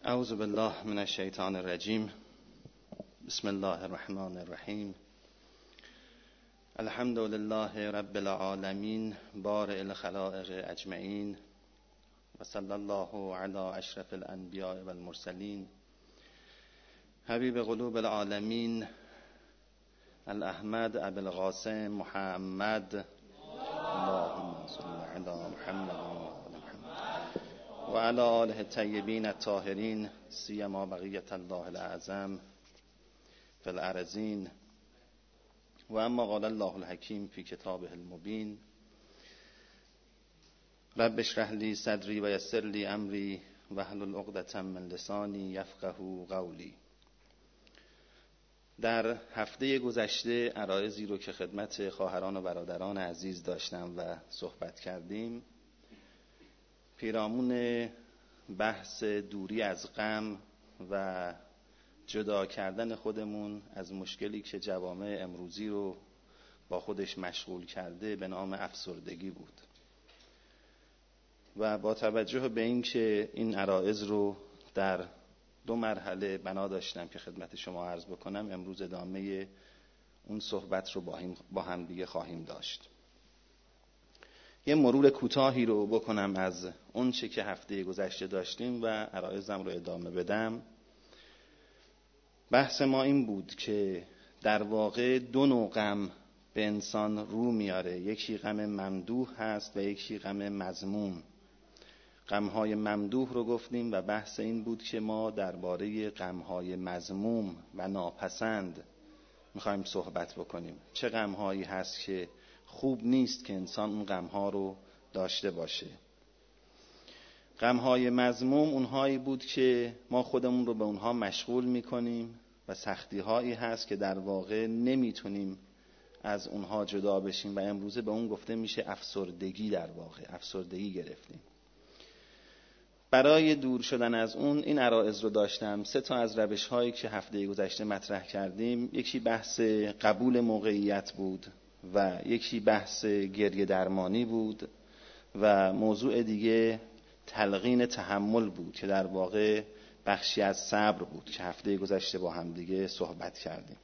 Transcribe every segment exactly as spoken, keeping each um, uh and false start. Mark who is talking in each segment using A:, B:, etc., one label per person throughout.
A: اعوذ بالله من الشیطان الرجیم. بسم الله الرحمن الرحیم. الحمد لله رب العالمین بارئ الخلائق اجمعین و صلی الله علی اشرف الانبیاء والمرسلین حبیب قلوب العالمین الاحمد ابی القاسم محمد اللهم صل علی محمد و علی آله الطیبین الطاهرین سیما بقیة الله الاعظم فی الارضین. و اما قال الله الحکیم فی کتابه المبین رب اشرح لی صدری و یسر لی امری واحلل عقدة من لسانی یفقهوا قولی. در هفته گذشته عرایضی رو که خدمت خواهران و برادران عزیز داشتم و صحبت کردیم پیرامون بحث دوری از غم و جدا کردن خودمون از مشکلی که جوامع امروزی رو با خودش مشغول کرده به نام افسردگی بود و با توجه به این که این عرایض رو در دو مرحله بنا داشتم که خدمت شما عرض بکنم، امروز ادامه اون صحبت رو با هم دیگه خواهیم داشت. یه مرور کوتاهی رو بکنم از اون چه که هفته گذشته داشتیم و عرایضم رو ادامه بدم. بحث ما این بود که در واقع دو نوع غم به انسان رو میاره، یکی غم ممدوح هست و یکی غم مذموم. غم‌های ممدوح رو گفتیم و بحث این بود که ما درباره غم‌های مذموم و ناپسند میخوایم صحبت بکنیم. چه غم‌هایی هست که خوب نیست که انسان اون غم‌ها رو داشته باشه. غم‌های مذموم اونهایی بود که ما خودمون رو به اونها مشغول میکنیم و سختی‌هایی هست که در واقع نمیتونیم از اونها جدا بشیم و امروزه به اون گفته میشه افسردگی. در واقع افسردگی گرفتیم. برای دور شدن از اون این عرایض رو داشتم. سه تا از روش‌هایی که هفته گذشته مطرح کردیم، یکی بحث قبول موقعیت بود و یکی بحث گریه درمانی بود و موضوع دیگه تلقین تحمل بود که در واقع بخشی از صبر بود که هفته گذشته با هم دیگه صحبت کردیم.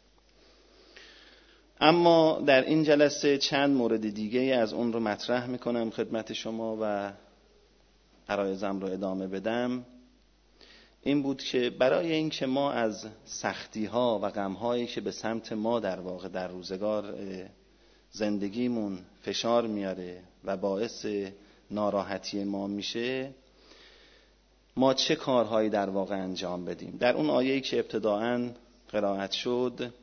A: اما در این جلسه چند مورد دیگه از اون رو مطرح میکنم خدمت شما و عرایضم رو ادامه بدم. این بود که برای این که ما از سختی ها و غم هایی که به سمت ما در واقع در روزگار زندگیمون فشار میاره و باعث ناراحتی ما میشه، ما چه کارهایی در واقع انجام بدیم. در اون آیه‌ای که ابتداعاً قرائت شد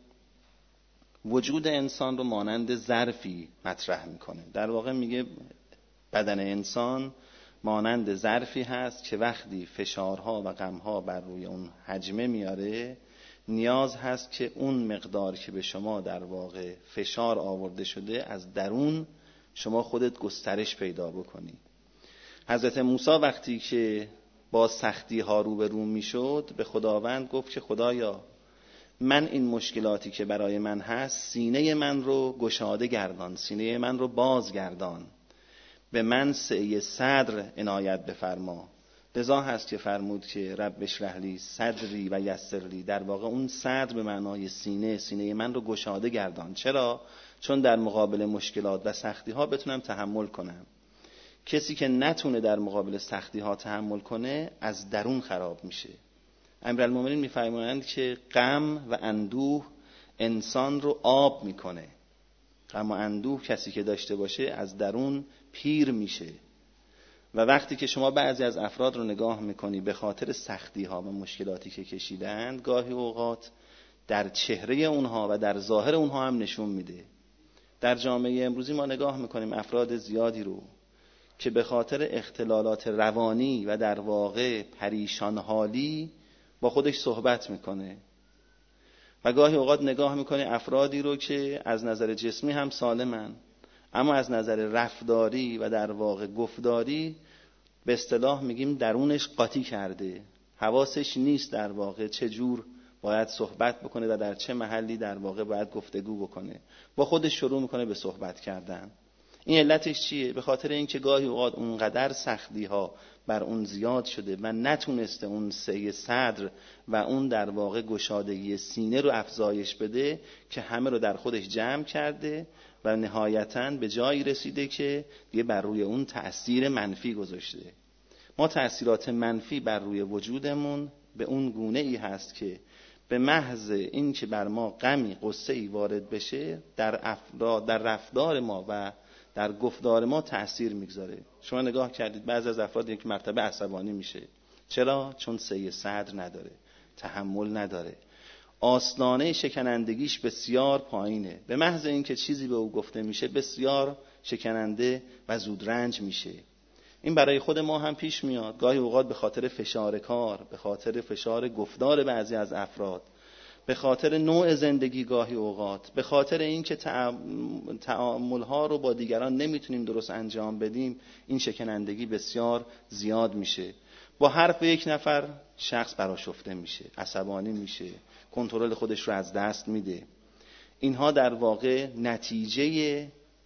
A: وجود انسان رو مانند ظرفی مطرح میکنه. در واقع میگه بدن انسان مانند ظرفی هست که وقتی فشارها و غمها بر روی اون حجمه میاره، نیاز هست که اون مقدار که به شما در واقع فشار آورده شده از درون شما خودت گسترش پیدا بکنی. حضرت موسی وقتی که با سختی ها رو به رو می شد به خداوند گفت که خدایا من این مشکلاتی که برای من هست سینه من رو گشاده گردان، سینه من رو باز گردان، به من سعی صدر عنایت بفرما. لذا هست که فرمود که رب اشرح لی صدری و یسر لی. در واقع اون صدر به معنای سینه، سینه من رو گشاده گردان. چرا؟ چون در مقابل مشکلات و سختی ها بتونم تحمل کنم. کسی که نتونه در مقابل سختی ها تحمل کنه از درون خراب میشه. امیرالمومنین میفرمایند که غم و اندوه انسان رو آب میکنه. غم و اندوه کسی که داشته باشه از درون پیر میشه. و وقتی که شما بعضی از افراد رو نگاه میکنی به خاطر سختی ها و مشکلاتی که کشیدند، گاهی اوقات در چهره اونها و در ظاهر اونها هم نشون میده. در جامعه امروزی ما نگاه میکنیم افراد زیادی رو که به خاطر اختلالات روانی و در واقع پریشان حالی با خودش صحبت میکنه و گاهی اوقات نگاه میکنه افرادی رو که از نظر جسمی هم سالمن اما از نظر رفتاری و در واقع گفتاری به اصطلاح میگیم درونش قاطی کرده، حواسش نیست در واقع چه جور باید صحبت بکنه و در چه محلی در واقع باید گفتگو بکنه. با خودش شروع میکنه به صحبت کردن. این علتش چیه؟ به خاطر اینکه گاهی اوقات اونقدر سختی ها بر اون زیاد شده و نتونسته اون سعی صدر و اون در واقع گشادگی سینه رو افزایش بده که همه رو در خودش جمع کرده و نهایتاً به جایی رسیده که دیگه بر روی اون تأثیر منفی گذاشته. ما تأثیرات منفی بر روی وجودمون به اون گونه ای هست که به محض این که بر ما غمی غصه ای وارد بشه در افراد در رفتار ما و در گفتار ما تأثیر میگذاره. شما نگاه کردید بعضی از افراد یک مرتبه عصبانی میشه. چرا؟ چون سعی صدر نداره، تحمل نداره، آستانه شکنندگیش بسیار پایینه. به محض اینکه چیزی به او گفته میشه بسیار شکننده و زودرنج میشه. این برای خود ما هم پیش میاد. گاهی اوقات به خاطر فشار کار، به خاطر فشار گفتار بعضی از افراد، به خاطر نوع زندگی، گاهی اوقات به خاطر اینکه تعامل‌ها رو با دیگران نمیتونیم درست انجام بدیم، این شکنندگی بسیار زیاد میشه. با حرف یک نفر شخص برآشفته میشه، عصبانی میشه، کنترل خودش رو از دست میده. اینها در واقع نتیجه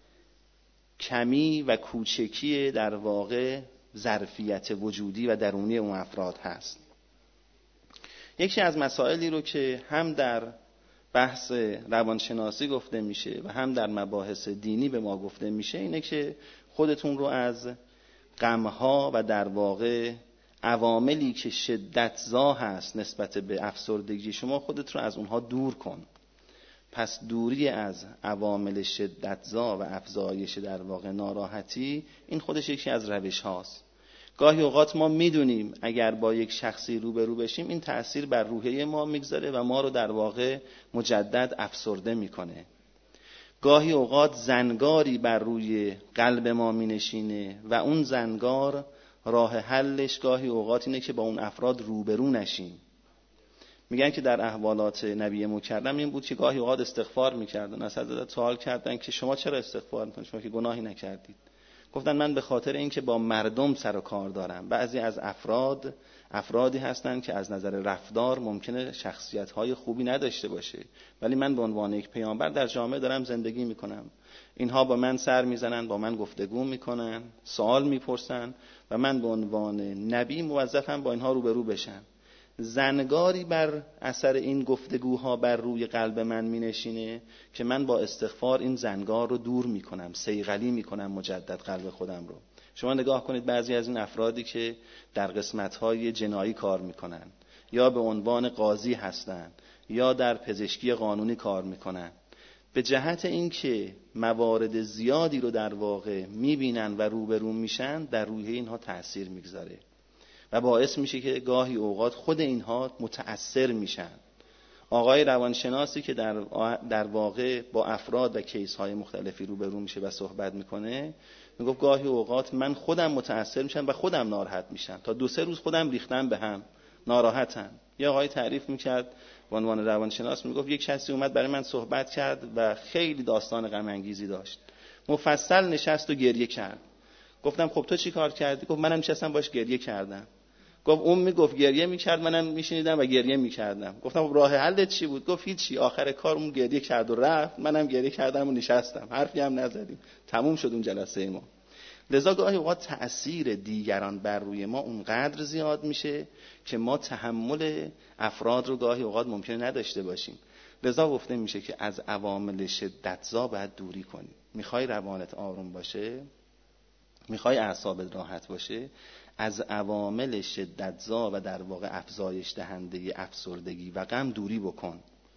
A: کمی و کوچکی در واقع ظرفیت وجودی و درونی اون افراد هست. یکی از مسائلی رو که هم در بحث روانشناسی گفته میشه و هم در مباحث دینی به ما گفته میشه اینه که خودتون رو از غمها و در واقع عواملی که شدتزا هست نسبت به افسردگی شما، خودت رو از اونها دور کن. پس دوری از عوامل شدتزا و افزایش در واقع ناراحتی، این خودش یکی از روش هاست. گاهی اوقات ما میدونیم اگر با یک شخصی روبرو بشیم این تأثیر بر روحیه ما میگذاره و ما رو در واقع مجدد افسرده میکنه. گاهی اوقات زنگاری بر روی قلب ما مینشینه و اون زنگار راه حلش گاهی اوقات اینه که با اون افراد روبرو نشیم. میگن که در احوالات نبی مکرم این بود که گاهی اوقات استغفار میکردن. از حضرت سوال کردن که شما چرا استغفار میکنید؟ شما که گناهی نکردید. گفتن من به خاطر اینکه با مردم سر و کار دارم. بعضی از افراد افرادی هستن که از نظر رفتار ممکنه شخصیت‌های خوبی نداشته باشه، ولی من به عنوان یک پیامبر در جامعه دارم زندگی میکنم. اینها با من سر میزنن، با من گفتگو میکنن، سوال میپرسن و من به عنوان نبی موظفم با اینها روبرو بشم. زنگاری بر اثر این گفتگوها بر روی قلب من می نشینه که من با استغفار این زنگار رو دور می کنم، صیقلی می کنم مجدد قلب خودم رو. شما نگاه کنید بعضی از این افرادی که در قسمت‌های جنایی کار می کنن یا به عنوان قاضی هستن یا در پزشکی قانونی کار می کنن، به جهت اینکه موارد زیادی رو در واقع می بینن و روبرو میشن، در روحیه اینها تأثیر میگذاره و باعث میشه که گاهی اوقات خود اینها متأثر میشن. آقای روانشناسی که در در واقع با افراد و کیس های مختلفی روبرو میشه و صحبت میکنه، میگفت گاهی اوقات من خودم متأثر میشم و خودم ناراحت میشم. تا دو سه روز خودم ریختم به هم، ناراحتم. یه آقای تعریف میکرد به عنوان روانشناس، میگفت یک کسی اومد برای من صحبت کرد و خیلی داستان غم انگیزی داشت. مفصل نشست و گریه کرد. گفتم خب تو چی کار کردی؟ گفت منم نشستم باش گریه کردم. گفت اون میگفت گریه میکرد، منم میشنیدم و گریه میکردم. گفتم راه حلت چی بود؟ گفت هیچی، آخر کار اون گریه کرد و رفت، منم گریه کردم و نشستم، حرفی هم نزدیم، تموم شد اون جلسه ما. لذا گاهی اوقات تأثیر دیگران بر روی ما اونقدر زیاد میشه که ما تحمل افراد رو گاهی اوقات ممکنه نداشته باشیم. لذا گفته میشه که از عوامل شدتزا باید دوری کنی. میخوای روانت آروم باشه، میخوای اعصابت راحت باشه، از عوامل شدتزا و در واقع افزایش دهنده افسردگی و غم دوری بکن.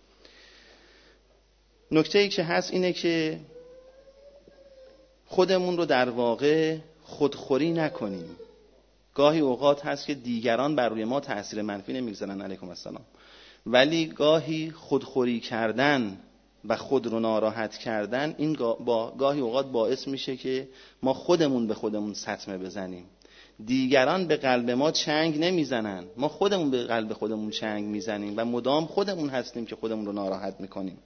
A: نکته‌ای که هست اینه که خودمون رو در واقع خودخوری نکنیم. گاهی اوقات هست که دیگران بر روی ما تأثیر منفی نمیگذارن، علیکم السلام، ولی گاهی خودخوری کردن و خود رو ناراحت کردن این با گاهی اوقات باعث میشه که ما خودمون به خودمون صدمه بزنیم. دیگران به قلب ما چنگ نمیزنن، ما خودمون به قلب خودمون چنگ میزنیم و مدام خودمون هستیم که خودمون رو ناراحت میکنیم.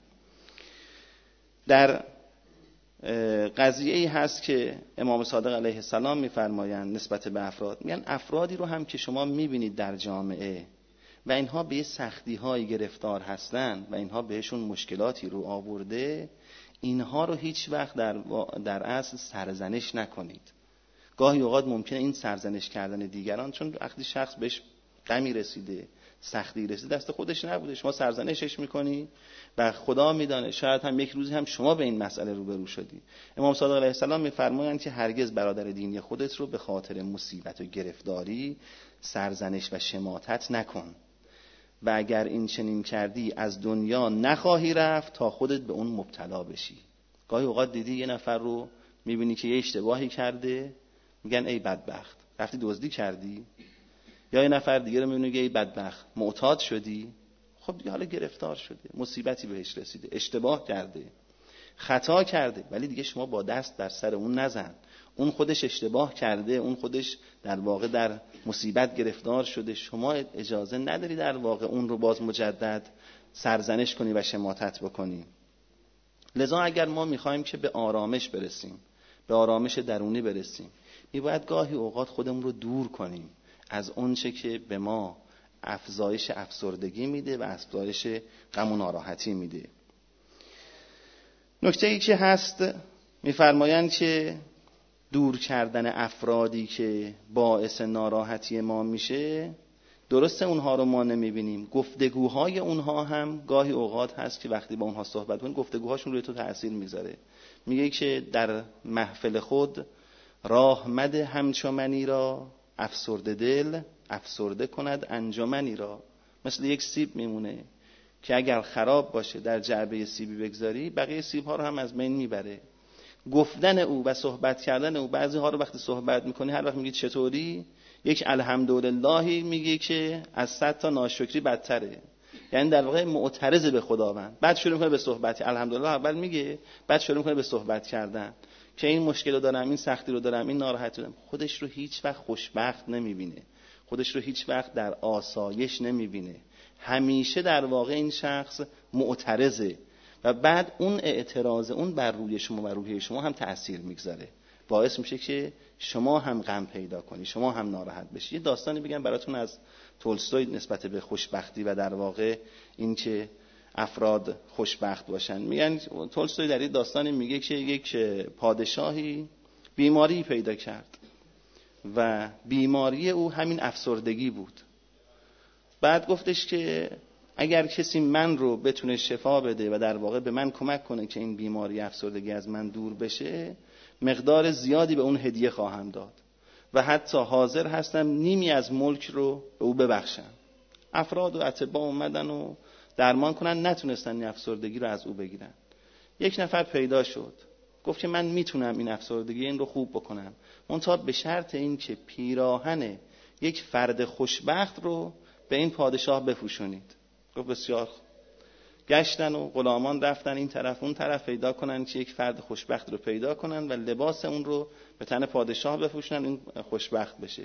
A: در قضیه ای هست که امام صادق علیه السلام میفرمایند نسبت به افراد، میگن افرادی رو هم که شما میبینید در جامعه و اینها به سختی های گرفتار هستن و اینها بهشون مشکلاتی رو آورده، اینها رو هیچ وقت در, در اصل سرزنش نکنید. گاهی اوقات ممکنه این سرزنش کردن دیگران، چون وقتی شخص بهش غمی رسیده، سختی رسیده، دست خودش نبوده، شما سرزنشش میکنی و خدا میدانه شاید هم یک روزی هم شما به این مسئله روبرو شدی. امام صادق علیه السلام میفرمایند که هرگز برادر دینی خودت رو به خاطر مصیبت و گرفتاری سرزنش و شماتت نکن و اگر این چنین کردی از دنیا نخواهی رفت تا خودت به اون مبتلا بشی. گاهی اوقات دیدی یه نفر رو میبینی که یه اشتباهی کرده، میگن ای بدبخت رفتی دزدی کردی، یا یه نفر دیگه رو میبینی ای بدبخت معتاد شدی. خب دیگه حالا گرفتار شده، مصیبتی بهش رسیده، اشتباه کرده، خطا کرده، ولی دیگه شما با دست در سر اون نزن. اون خودش اشتباه کرده، اون خودش در واقع در مصیبت گرفتار شده، شما اجازه نداری در واقع اون رو باز مجدد سرزنش کنی و شماتت بکنی. لذا اگر ما میخوایم که به آرامش برسیم، به آرامش درونی برسیم، میباید گاهی اوقات خودمون رو دور کنیم از اون چه که به ما افزایش افسردگی میده و افزایش غم و ناراحتی میده. نکته ای که هست میفرمایند که دور کردن افرادی که باعث ناراحتی ما میشه، درسته اونها رو ما نمیبینیم، گفتگوهای اونها هم گاهی اوقات هست که وقتی با اونها صحبت کنیم گفتگوهاشون روی تو تأثیر میذاره. میگه که در محفل خود راه مده همچمنی را، افسرده دل افسرده کند انجمنی را. مثل یک سیب میمونه که اگر خراب باشه در جعبه سیبی بگذاری بقیه سیب ها رو هم از بین میبره. گفتن او و صحبت کردن او، بعضی ها رو وقتی صحبت میکنی هر وقت میگی چطوری، یک الحمدلله میگه که از صد تا ناشکری بدتره، یعنی در واقع معترض به خداوند. بعد شروع میکنه به صحبت، الحمدلله اول میگه، بعد شروع میکنه به صحبت کردن که این مشکل رو دارم، این سختی رو دارم، این ناراحتی رو دارم. خودش رو هیچ وقت خوشبخت نمیبینه، خودش رو هیچ وقت در آسایش نمیبینه، همیشه در واقع این شخص معترضه و بعد اون اعتراض اون بر روی شما و روحیه شما هم تأثیر میگذاره، باعث میشه که شما هم غم پیدا کنی، شما هم ناراحت بشی. یه داستانی بگم براتون از تولستوی نسبت به خوشبختی و در واقع این که افراد خوشبخت باشن. میگن تولستوی در این داستانی میگه که یک پادشاهی بیماری پیدا کرد و بیماری او همین افسردگی بود. بعد گفتش که اگر کسی من رو بتونه شفا بده و در واقع به من کمک کنه که این بیماری افسردگی از من دور بشه، مقدار زیادی به اون هدیه خواهم داد و حتی حاضر هستم نیمی از ملک رو به او ببخشم. افراد و اتباع اومدن و درمان کنن، نتونستن این افسردگی رو از او بگیرن. یک نفر پیدا شد گفت که من میتونم این افسردگی این رو خوب بکنم، منتها به شرط این که پیراهن یک فرد خوشبخت رو به این پادشاه بپوشونید. گفت بسیار. گشتن و غلامان رفتن این طرف اون طرف پیدا کنن که یک فرد خوشبخت رو پیدا کنن و لباس اون رو به تن پادشاه بپوشونن این خوشبخت بشه.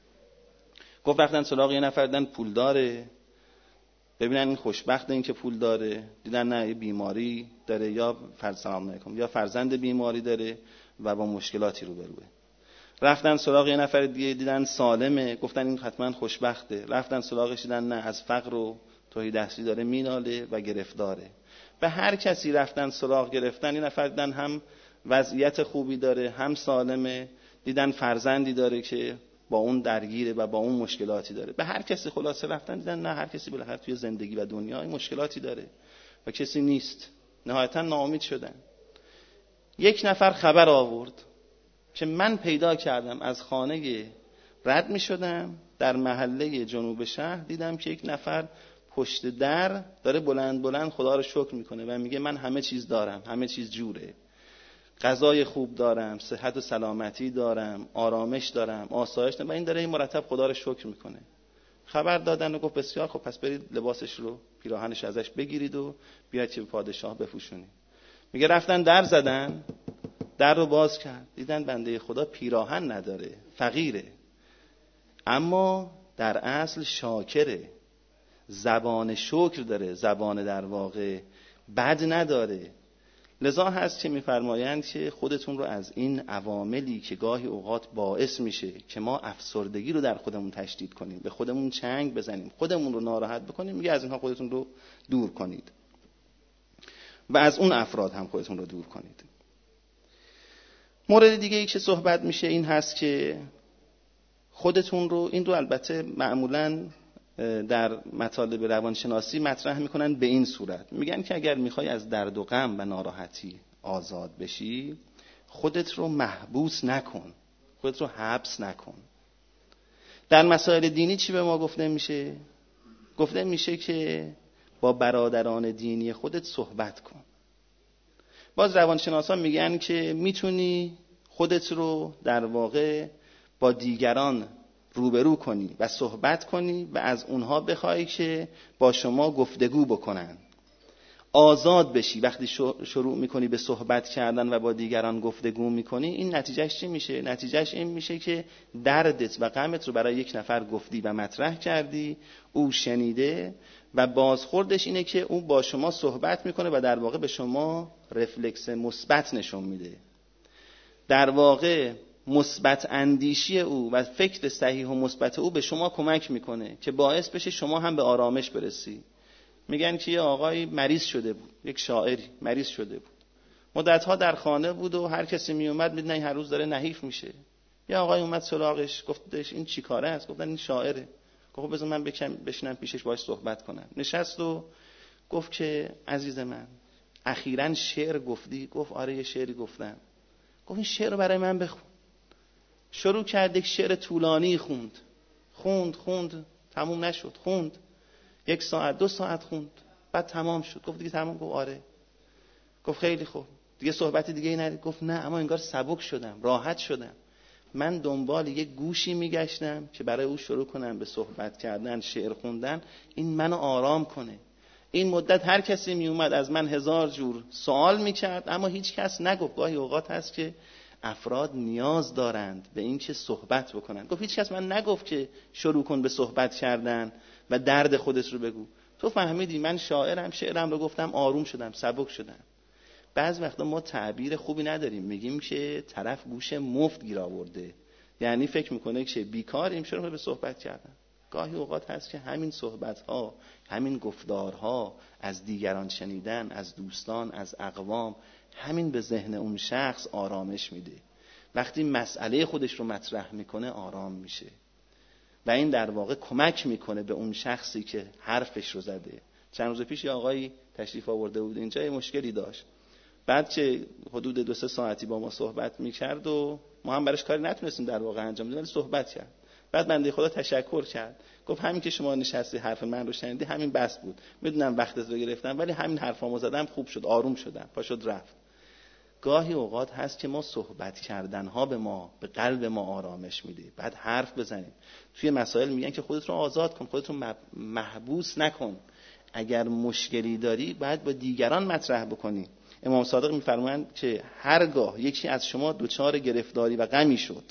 A: گفت رفتن سراغ یه نفر، دیدن پول داره، ببینن این خوشبخت این که پول داره، دیدن نه بیماری داره یا فرد سلام علیکم یا فرزند بیماری داره و با مشکلاتی روبروه. رفتن سراغ یه نفر دیگه، دیدن سالمه، گفتن این حتما خوشبخته. رفتن سراغش، دیدن نه از فقر و توحیدستی داره میناله و گرفتاره. به هر کسی رفتن سراغ گرفتن، این نفر دیدن هم وضعیت خوبی داره، هم سالمه، دیدن فرزندی داره که با اون درگیره و با اون مشکلاتی داره. به هر کسی خلاصه رفتن، دیدن نه هر کسی بالاخره توی زندگی و دنیا مشکلاتی داره و کسی نیست. نهایتا ناامید شدن. یک نفر خبر آورد که من پیدا کردم، از خانه رد می شدم در محله جنوب شهر، دیدم که یک نفر پشت در داره بلند بلند خدا رو شکر میکنه و میگه من همه چیز دارم، همه چیز جوره، غذای خوب دارم، صحت و سلامتی دارم، آرامش دارم، آسایش دارم و این داره این مرتب خدا رو شکر میکنه. خبر دادن و گفت بسیار خب پس برید لباسش رو، پیراهنش ازش بگیرید و بیاید که به پادشاه بپوشونید. میگه رفتن در زدن، در رو باز کرد، دیدن بنده خدا پیراهن نداره، فقیره، اما در اصل شاکره، زبان شکر داره، زبان در واقع بد نداره. لذا هست که میفرمایند که خودتون رو از این عواملی که گاهی اوقات باعث میشه که ما افسردگی رو در خودمون تشدید کنیم، به خودمون چنگ بزنیم، خودمون رو ناراحت بکنیم، میگه از اینها خودتون رو دور کنید و از اون افراد هم خودتون رو دور کنید. مورد دیگه ای که صحبت میشه این هست که خودتون رو، این رو البته معمولاً در مطالب روانشناسی مطرح میکنن به این صورت، میگن که اگر میخوای از درد و غم و ناراحتی آزاد بشی، خودت رو محبوس نکن، خودت رو حبس نکن. در مسائل دینی چی به ما گفته میشه؟ گفته میشه که با برادران دینی خودت صحبت کن. باز روانشناسان میگن که میتونی خودت رو در واقع با دیگران روبرو کنی و صحبت کنی و از اونها بخوای که با شما گفتگو بکنن، آزاد بشی. وقتی شروع میکنی به صحبت کردن و با دیگران گفتگو میکنی، این نتیجهش چی میشه؟ نتیجهش این میشه که دردت و غمت رو برای یک نفر گفتی و مطرح کردی، او شنیده و بازخوردش اینه که او با شما صحبت میکنه و در واقع به شما رفلکس مثبت نشون میده. در واقع مثبت اندیشی او و فکر صحیح و مثبت او به شما کمک میکنه که باعث بشه شما هم به آرامش برسی. میگن که یه آقای مریض شده بود، یک شاعری مریض شده بود، مدتها در خانه بود و هر کسی میومد میدونه هر روز داره نحیف میشه. یه آقای اومد سراغش، گفتش این چی کاره است؟ گفتن این شاعره. گفت بذار من بکم بشینم پیشش باهاش صحبت کنم. نشست و گفت که عزیز من اخیراً شعر گفتی؟ گفت آره یه شعری گفتم. گفت این شعر رو برای من بخون. شروع کرد یک شعر طولانی خوند خوند خوند تموم نشد، خوند یک ساعت دو ساعت خوند، بعد تمام شد. گفت دیگه تمام؟ گفت آره. گفت خیلی خوب، دیگه صحبت دیگه ای نداری؟ گفت نه، اما انگار سبک شدم، راحت شدم. من دنبال یک گوشی میگشتم که برای او شروع کنم به صحبت کردن، شعر خوندن، این منو آرام کنه. این مدت هر کسی می اومد از من هزار جور سوال میکرد اما هیچ کس نگفت. گاهی اوقات هست که افراد نیاز دارند به این که صحبت بکنن. گفت هیچ کس من نگفت که شروع کن به صحبت کردن و درد خودت رو بگو. تو فهمیدی من شاعرم، شعرم رو گفتم، آروم شدم، سبک شدم. بعض وقتا ما تعبیر خوبی نداریم، میگیم که طرف گوش مفت گیر آورده، یعنی فکر میکنه که بیکاریم، شروع به صحبت کردن. گاهی اوقات هست که همین صحبت‌ها، همین گفتارها از دیگران شنیدن، از دوستان، از اقوام، همین به ذهن اون شخص آرامش میده. وقتی مسئله خودش رو مطرح میکنه آرام میشه و این در واقع کمک میکنه به اون شخصی که حرفش رو زده. چند روز پیش یه آقایی تشریف آورده بود اینجا، یه مشکلی داشت. بعد که حدود دو سه ساعتی با ما صحبت میکرد و ما هم براش کاری نتونستیم در واقع انجام بدیم، ولی صحبت کرد. بعد بنده خدا تشکر کرد، گفت همین که شما نشستی حرف من رو شنیدی همین بس بود، میدونم وقتت رو گرفتم ولی همین حرفامو زدم خوب شد، آروم شدم، پاشد رفت. گاهی اوقات هست که ما صحبت کردن ها به ما، به قلب ما آرامش میده. بعد حرف بزنیم. توی مسائل میگن که خودت رو آزاد کن، خودت رو محبوس نکن. اگر مشکلی داری باید با دیگران مطرح بکنی. امام صادق میفرمایند که هرگاه یکی از شما دچار گرفتاری و غمی شد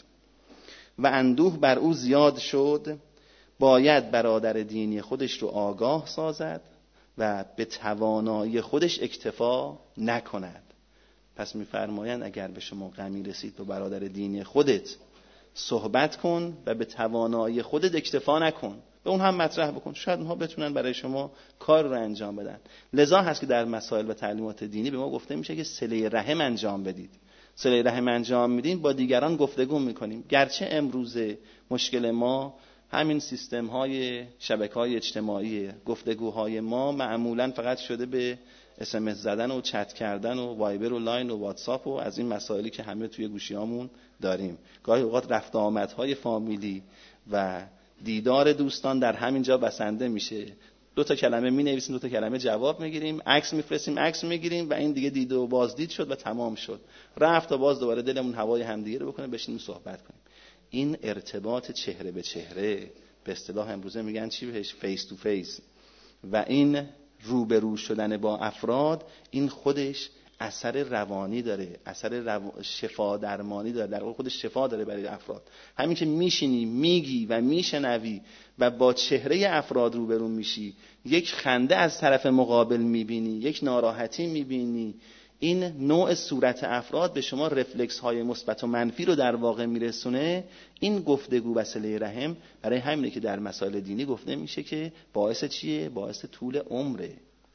A: و اندوه بر او زیاد شد، باید برادر دینی خودش رو آگاه سازد و به توانایی خودش اکتفا نکند. پس میفرمایند اگر به شما غمی رسید با برادر دینی خودت صحبت کن و به توانایی خودت اکتفا نکن، به اون هم مطرح بکن، شاید اونها بتونن برای شما کار رو انجام بدن. لذا هست که در مسائل و تعلیمات دینی به ما گفته میشه که صله رحم انجام بدید. صله رحم انجام میدین، با دیگران گفتگو میکنیم. گرچه امروزه مشکل ما همین سیستم های شبکه های اجتماعی، گفتگوهای ما معمولا فقط شده به اس ام اس زدن و چت کردن و وایبر و لاین و واتساپ و از این مسائلی که همه توی گوشیامون داریم. گاهی اوقات رفت و آمدهای فامیلی و دیدار دوستان در همین جا بسنده میشه. دو تا کلمه می‌نویسیم، دو تا کلمه جواب میگیریم، عکس میفرستیم، عکس میگیریم و این دیگه دید و بازدید شد و تمام شد. رفت و باز دوباره دلمون هوای همدیگه رو بکنه، بشینیم صحبت کنیم. این ارتباط چهره به چهره، به اصطلاح امروزه میگن چی بهش، فیس تو فیس، و این روبرو شدن با افراد، این خودش اثر روانی داره، اثر رو... شفا درمانی داره، در واقع خودش شفا داره برای افراد. همین که میشینی میگی و میشنوی و با چهره افراد روبرو میشی، یک خنده از طرف مقابل میبینی، یک ناراحتی میبینی، این نوع صورت افراد به شما رفلکس های مثبت و منفی رو در واقع میرسونه. این گفتگو و صله رحم برای همینه که در مسائل دینی گفته میشه که باعث چیه؟ باعث طول عمره.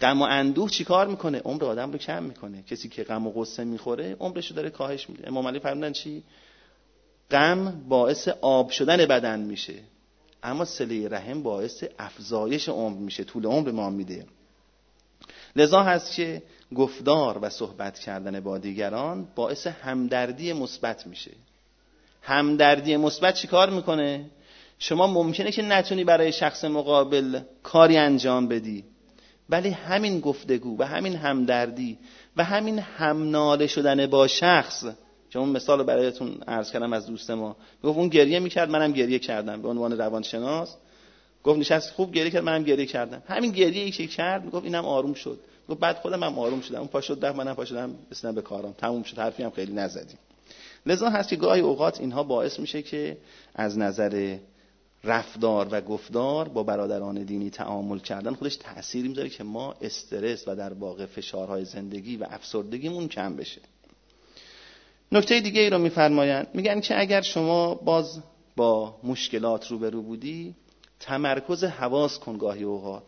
A: غم و اندوه چیکار میکنه؟ عمر آدم رو کم میکنه. کسی که غم و غصه میخوره عمرش رو داره کاهش میده. امام علی فرمودن چی؟ غم باعث آب شدن بدن میشه، اما صله رحم باعث افزایش عمر میشه، طول عمر ما میده. لذا هست که گفتار و صحبت کردن با دیگران باعث همدردی مثبت میشه. همدردی مثبت چی کار میکنه؟ شما ممکنه که نتونی برای شخص مقابل کاری انجام بدی، ولی همین گفتگو و همین همدردی و همین همناله شدن با شخص، که اون مثال رو برایتون عرض کردم از دوست ما، گفت اون گریه میکرد منم گریه کردم، به عنوان روانشناس گفت نشست خوب گریه کرد منم گریه کردم. همین گریه‌ای که کرد گفت اینم آروم شد. گفت بعد خودم هم آروم شدم، اون پا شد رفت منم پا شدم رسیدم به کارم، تموم شد، حرفی هم خیلی نزدیم. لذا هست که گاهی اوقات اینها باعث میشه که از نظر رفتار و گفتار با برادران دینی تعامل کردن خودش تأثیری میذاره که ما استرس و در واقع فشارهای زندگی و افسردگیمون کم بشه. نکته دیگه ای رو میفرمایند، میگن که اگر شما باز با مشکلات روبرو بودی، تمرکز حواس کن. گاهی اوقات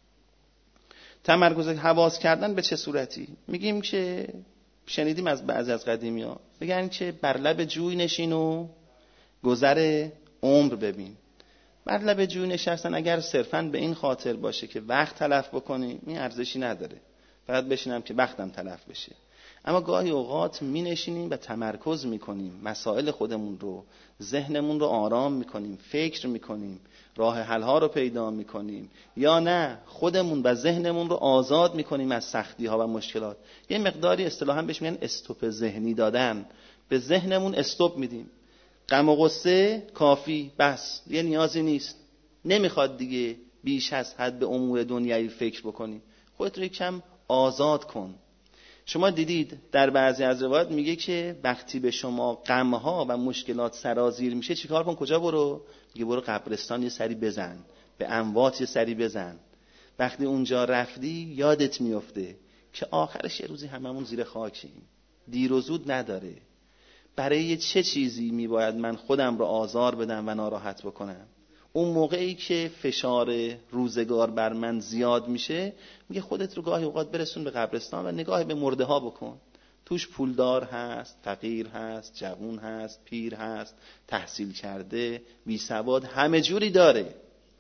A: تمرکز حواس کردن به چه صورتی؟ میگیم که شنیدیم از بعضی از قدیمی‌ها میگن که بر لب جوی نشین و گذر عمر ببین. بر لب جوی نشستن اگر صرفاً به این خاطر باشه که وقت تلف بکنی، این ارزشی نداره، فقط بشینم که وقتم تلف بشه. اما گاهی اوقات می نشینیم و تمرکز می کنیم، مسائل خودمون رو، ذهنمون رو آرام می کنیم، فکر می کنیم، راه حل ها رو پیدا می کنیم، یا نه خودمون و ذهنمون رو آزاد می کنیم از سختی ها و مشکلات. یه مقداری اصطلاحاً بهش میگن استوپ ذهنی دادن، به ذهنمون استوپ میدیم. غم و غصه کافی، بس، یه نیازی نیست، نمیخواد دیگه بیش از حد به امور دنیایی فکر بکنی، خودت رو کم آزاد کن. شما دیدید در بعضی از روایات میگه که وقتی به شما غم‌ها و مشکلات سرازیر میشه چیکار کن؟ کجا برو؟ میگه برو قبرستان یه سری بزن، به اموات یه سری بزن. وقتی اونجا رفتی یادت میفته که آخرش یه روزی هممون زیر خاکیم، دیر و زود نداره. برای چه چیزی میباید من خودم رو آزار بدم و ناراحت بکنم؟ اون موقعی که فشار روزگار بر من زیاد میشه، میگه خودت رو گاهی اوقات برسون به قبرستان و نگاه به مرده ها بکن. توش پولدار هست، فقیر هست، جوون هست، پیر هست، تحصیل کرده، بی سواد، همه جوری داره.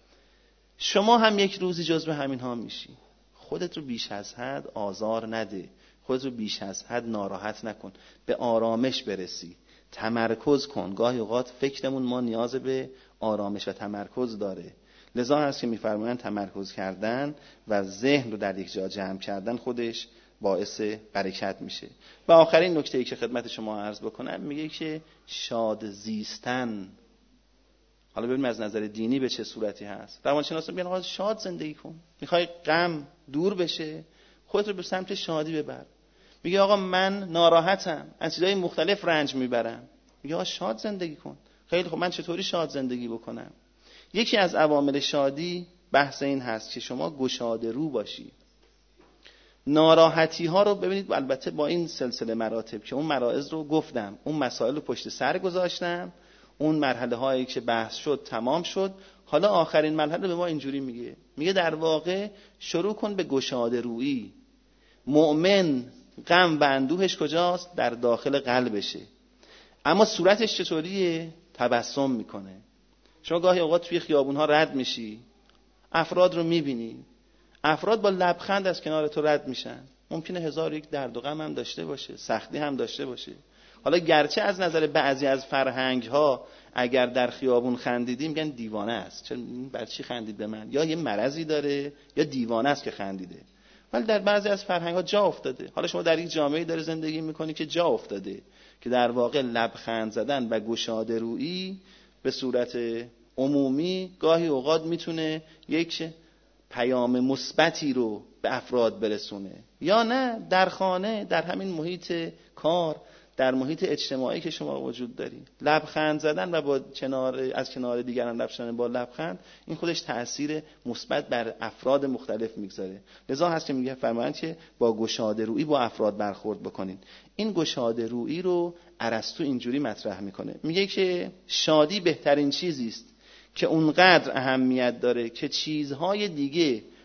A: شما هم یک روزی جزو همین ها میشی. خودت رو بیش از حد آزار نده، خودت رو بیش از حد ناراحت نکن، به آرامش برسی، تمرکز کن. گاهی اوقات فکرمون ما نیاز به آرامش و تمرکز داره. لذا هست که میفرمایند تمرکز کردن و ذهن رو در یک جا جمع کردن خودش باعث برکت میشه. و آخرین نکته‌ای که خدمت شما عرض بکنم میگه که شاد زیستن. حالا ببینیم از نظر دینی به چه صورتی هست. روانشناسان میگن آقا شاد زندگی کن. میخوای غم دور بشه، خودت رو به سمت شادی ببر. میگه آقا من ناراحتم، از چیزهای مختلف رنج میبرم. میگه آقا شاد زندگی کن. خیلی خب من چطوری شاد زندگی بکنم؟ یکی از عوامل شادی بحث این هست که شما گشاده رو باشی. ناراحتی ها رو ببینید، البته با این سلسله مراتب که اون مراحل رو گفتم، اون مسائل رو پشت سر گذاشتم، اون مرحله هایی که بحث شد تمام شد، حالا آخرین مرحله به ما اینجوری میگه، میگه در واقع شروع کن به گشاده رویی. مؤمن غم و اندوهش کجاست؟ در داخل قلبشه. اما صورتش چطوریه؟ تبسم میکنه. شما گاهی اوقات توی خیابون ها رد میشی، افراد رو میبینی، افراد با لبخند از کنار تو رد میشن. ممکنه هزار یک درد و غم هم داشته باشه، سختی هم داشته باشه. حالا گرچه از نظر بعضی از فرهنگ ها اگر در خیابون خندیدیم میگن دیوانه است، چرا برای چی خندید به من؟ یا یه مرضی داره یا دیوانه است که خندیده. ولی در بعضی از فرهنگ ها جا افتاده. حالا شما در یک جامعه داره زندگی میکنی که جا افتاده که در واقع لبخند زدن و گشاده رویی به صورت عمومی گاهی اوقات میتونه یک پیام مثبتی رو به افراد برسونه. یا نه در خانه، در همین محیط کار، در محیط اجتماعی که شما وجود داری، لبخند زدن و با کنار از کنار دیگران رفتن با لبخند، این خودش تأثیر مثبت بر افراد مختلف میگذاره. لذا هست که میگه فرمایند که با گشاده رویی با افراد برخورد بکنین. این گشاده رویی رو ارسطو اینجوری مطرح میکنه، میگه که شادی بهترین چیزی است که اونقدر اهمیت داره که چیزهای دیگه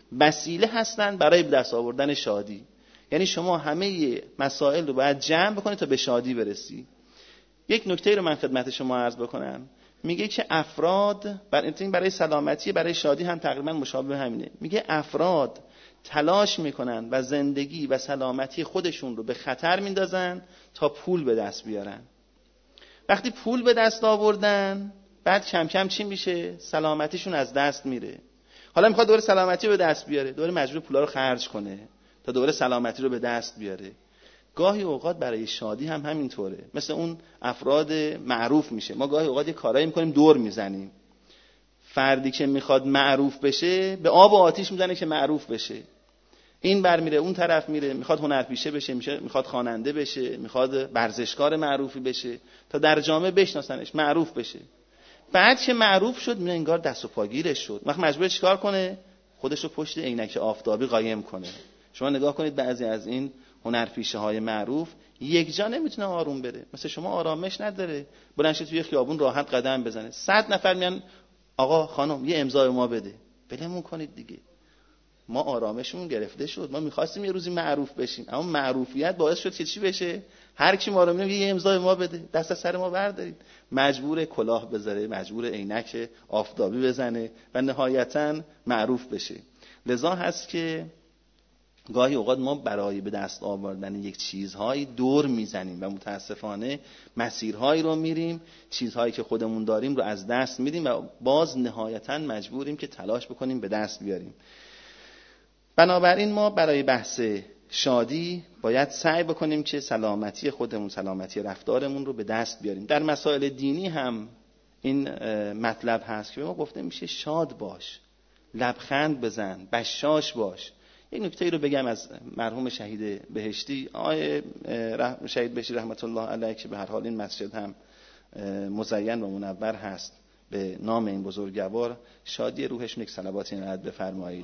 A: وسیله هستند برای به دست آوردن شادی. یعنی شما همه مسائل رو باید جمع بکنید تا به شادی برسی. یک نکته رو من خدمت شما عرض بکنم، میگه که افراد برای سلامتی، برای شادی هم تقریبا مشابه همینه. میگه افراد تلاش میکنن و زندگی و سلامتی خودشون رو به خطر میندازن تا پول به دست بیارن. وقتی پول به دست آوردن، بعد کم کم چی میشه؟ سلامتیشون از دست میره. حالا میخواد دوباره سلامتی رو به دست بیاره، دوباره مجبور پولا رو خرج کنه تا دوباره سلامتی رو به دست بیاره. گاهی اوقات برای شادی هم همینطوره. مثل اون افراد معروف میشه. ما گاهی اوقات یه کارایی میکنیم دور میزنیم. فردی که میخواد معروف بشه به آب و آتیش میزنه که معروف بشه. این بر میره، اون طرف میره، میخواد هنرپیشه بشه، میخواد خواننده بشه، میخواد ورزشکار معروفی بشه تا در جامعه بشناسنش، معروف بشه. بعد که معروف شد، میره انگار دست و پاگیرش شد. وقت مجبور چیکار کنه؟ خودش رو پشت عینک آفتابی قایم کنه. شما نگاه کنید بعضی از این هنرپیشه های معروف یک جا نمیتونه آروم بره. مثل شما آرامش نداره. بلند شه توی خیابون راحت قدم بزنه. صد نفر میان آقا خانم یه امضای ما بده. بلمون کنید دیگه. ما آرامشمون گرفته شد. ما می‌خواستیم یه روزی معروف بشیم، اما معروفیت باعث شد که چی بشه؟ هر کی ما رو می‌بینه یه امضای ما بده، دست از سر ما بردارید. مجبور کلاه بذاره، مجبور عینک آفتابی بزنه و نهایتاً معروف بشه. لذا هست که گاهی اوقات ما برای به دست آوردن یک چیزهایی دور میزنیم و متاسفانه مسیرهایی رو میریم، چیزهایی که خودمون داریم رو از دست میدیم و باز نهایتاً مجبوریم که تلاش بکنیم به دست بیاریم. بنابراین ما برای بحث شادی باید سعی بکنیم که سلامتی خودمون، سلامتی رفتارمون رو به دست بیاریم. در مسائل دینی هم این مطلب هست که به ما گفته میشه شاد باش، لبخند بزن، بشاش باش. یک نکته رو بگم از مرحوم شهید بهشتی. آقای شهید بهشتی رحمت الله علیه که به هر حال این مسجد هم مزین و منور هست به نام این بزرگوار، شادی روحشون یک صلواتی عنایت بفرمایید.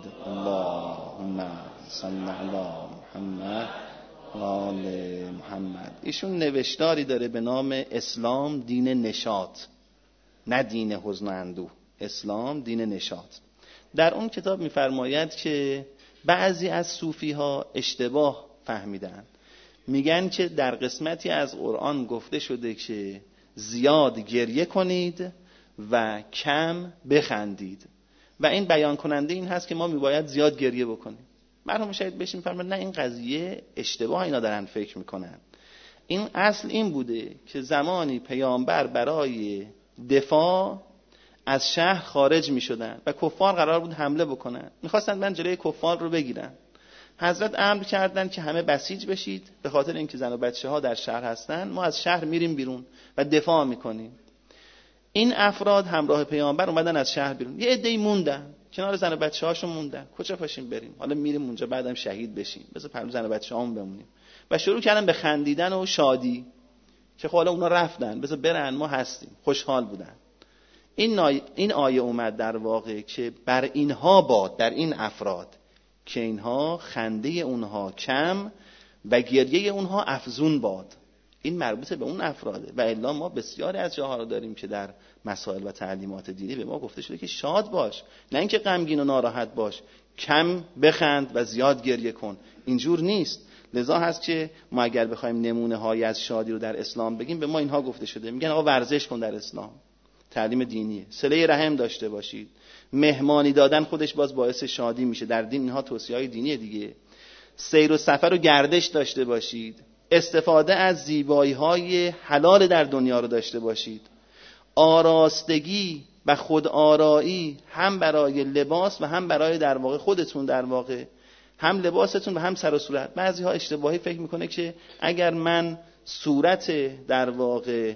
A: اللهم صل علی محمد و آل محمد. ایشون نوشتاری داره به نام اسلام دین نشاط، نه دین حزن و اندوه. اسلام دین نشاط. در اون کتاب میفرماید که بعضی از صوفی ها اشتباه فهمیدن، میگن که در قسمتی از قرآن گفته شده که زیاد گریه کنید و کم بخندید و این بیان کننده این هست که ما میباید زیاد گریه بکنیم. مرحوم شهید بهشتی میفرماید نه، این قضیه اشتباه اینا دارن فکر میکنن. این اصل این بوده که زمانی پیامبر برای دفاع از شهر خارج می شدن و کفار قرار بود حمله بکنن، میخواستن من جلوی کفار رو بگیرن. حضرت امر کردن که همه بسیج بشید، به خاطر اینکه زن و بچه ها در شهر هستن ما از شهر میریم بیرون و دفاع میکنیم. این افراد همراه پیامبر اومدن از شهر بیرون، یه عده‌ای موندن کنار زن و بچه هاشون موندن. کجا پاشیم بریم؟ حالا میریم اونجا بعدم شهید بشیم، بذار پهلو زن و بچه هامون بمونیم. و شروع کردن به خندیدن و شادی که خب حالا اونا رفتن، بذار برن، ما هستیم. خوشحال بودن. این این آیه اومد در واقع که بر اینها باد، در این افراد که اینها خنده اونها کم و گریه اونها افزون باد. این مربوط به اون افراده. و الا ما بسیاری از جاها رو داریم که در مسائل و تعلیمات دینی به ما گفته شده که شاد باش، نه اینکه غمگین و ناراحت باش. کم بخند و زیاد گریه کن. اینجور نیست. لذا هست که ما اگر بخوایم نمونه هایی از شادی رو در اسلام بگیم، به ما اینها گفته شده. میگن آقا ورزش کن در اسلام، تعلیم دینیه. صله رحم داشته باشید. مهمانی دادن خودش باز باعث شادی میشه. در دین اینها توصیه‌های دینیه دیگه. سیر و سفر و گردش داشته باشید. استفاده از زیبایی‌های حلال در دنیا رو داشته باشید. آراستگی و خودآرایی هم برای لباس و هم برای در واقع خودتون، در واقع هم لباستون و هم سر و صورت. بعضی‌ها اشتباهی فکر میکنه که اگر من صورت در واقع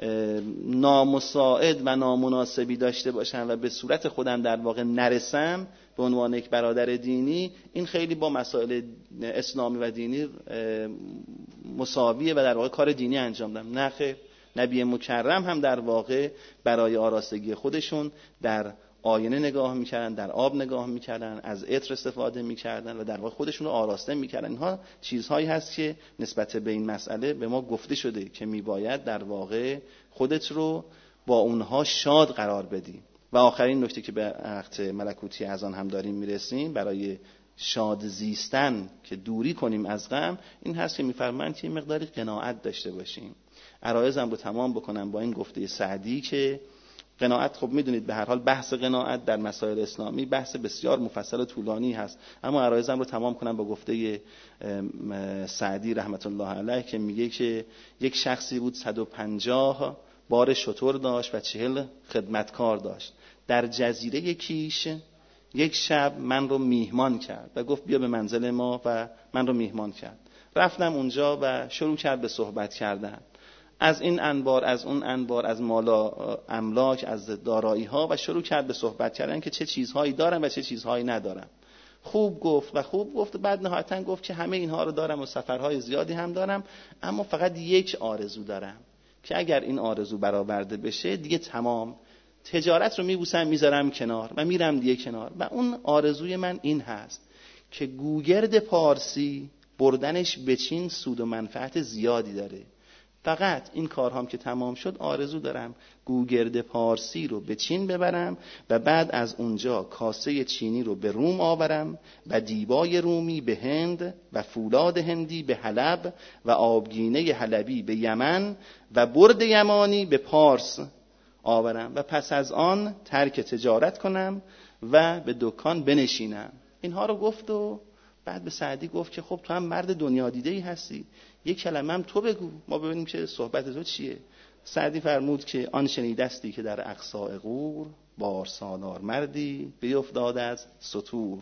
A: نامساعد و نامناسبی داشته باشم و به صورت خودم در واقع نرسم به عنوان یک برادر دینی، این خیلی با مسائل اسلامی و دینی مساویه و در واقع کار دینی انجام دادم. نه خیر. نبی مکرم هم در واقع برای آراستگی خودشون در آینه نگاه میکردن، در آب نگاه میکردن، از عطر استفاده میکردن و در واقع خودشون رو آراسته میکردن. اینها چیزهایی هست که نسبت به این مسئله به ما گفته شده که میباید در واقع خودت رو با اونها شاد قرار بدی. و آخرین نکته که به عقد ملکوتی از آن هم داریم میرسیم، برای شاد زیستن که دوری کنیم از غم، این هست که میفرمایند که مقداری قناعت داشته باشیم. عرایزم رو تمام بکنم با این گفته سعدی که قناعت، خب میدونید به هر حال بحث قناعت در مسائل اسلامی بحث بسیار مفصل و طولانی هست، اما عرایزم رو تمام کنم با گفته سعدی رحمت الله علیه که میگه که یک شخصی بود صد و پنجاه بار شتر داشت و چهل خدمتکار داشت. در جزیره کیش یک شب من رو میهمان کرد و گفت بیا به منزل ما و من رو میهمان کرد. رفتم اونجا و شروع کرد به صحبت کردن از این انبار، از اون انبار، از مالا املاک، از دارایی ها، و شروع کرد به صحبت کردن که چه چیزهایی دارم و چه چیزهایی ندارم. خوب گفت و خوب گفت و بعد نهایتا گفت که همه اینها رو دارم و سفرهای زیادی هم دارم، اما فقط یک آرزو دارم که اگر این آرزو برآورده بشه دیگه تمام، تجارت رو میبوسم میذارم کنار و میرم دیگه کنار. و اون آرزوی من این هست که گوگرد پارسی بردنش به چین سود و منفعت زیادی داره. فقط این کارهام که تمام شد آرزو دارم گوگرد پارسی رو به چین ببرم و بعد از اونجا کاسه چینی رو به روم آورم و دیبای رومی به هند و فولاد هندی به حلب و آبگینه حلبی به یمن و برد یمانی به پارس آورم و پس از آن ترک تجارت کنم و به دکان بنشینم. اینها رو گفت و بعد به سعدی گفت که خب تو هم مرد دنیا دیده‌ای هستی، یک کلمه هم تو بگو ما ببینیم که صحبت تو چیه. سعدی فرمود که آن شنیدستی که در اقصاء غور بار سالار مردی بیفتاد از سطور.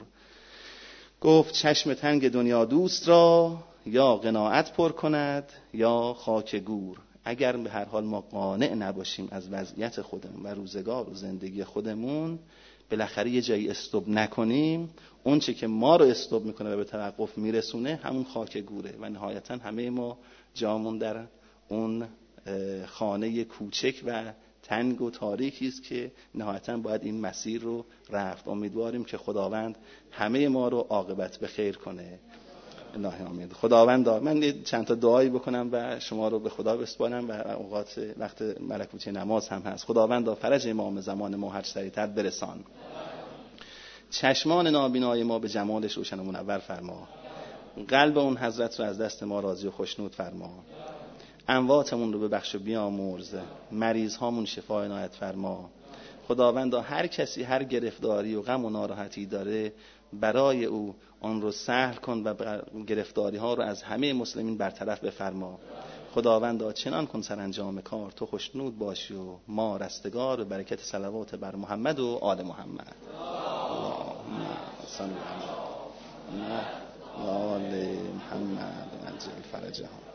A: گفت چشم تنگ دنیا دوست را یا قناعت پر کند یا خاک گور. اگر به هر حال ما قانع نباشیم از وضعیت خودمون و روزگار و زندگی خودمون، بالاخره یه جایی استوب نکنیم، اون چه که ما رو استوب میکنه و به توقف میرسونه همون خاک گوره و نهایتا همه ما جامون در اون خانه کوچک و تنگ و تاریکی است که نهایتا باید این مسیر رو رفت. امیدواریم که خداوند همه ما رو عاقبت به خیر کنه. الله امید. خداوند من چند تا دعایی بکنم و شما رو به خدا بسپارم و اوقات وقت ملکوتی نماز هم هست. خداوند فرج امام زمان ما هر سریعتر برسان. چشمان نابینای ما به جمالش روشن و منور فرما. قلب اون حضرت رو از دست ما راضی و خوشنود فرما. امواتمون رو ببخش و بیامرز. مریض هامون شفا عنایت فرما. خداوند هر کسی هر گرفتاری و غم و ناراحتی داره برای او آن رو سهل کن و گرفتاری ها رو از همه مسلمین برطرف بفرما. خداوند چنان کن سرانجام کار تو خوشنود باشی و ما رستگار برکت صلوات بر محمد و آل محمد. اللهم صل علی آل محمد عجل فرجهم.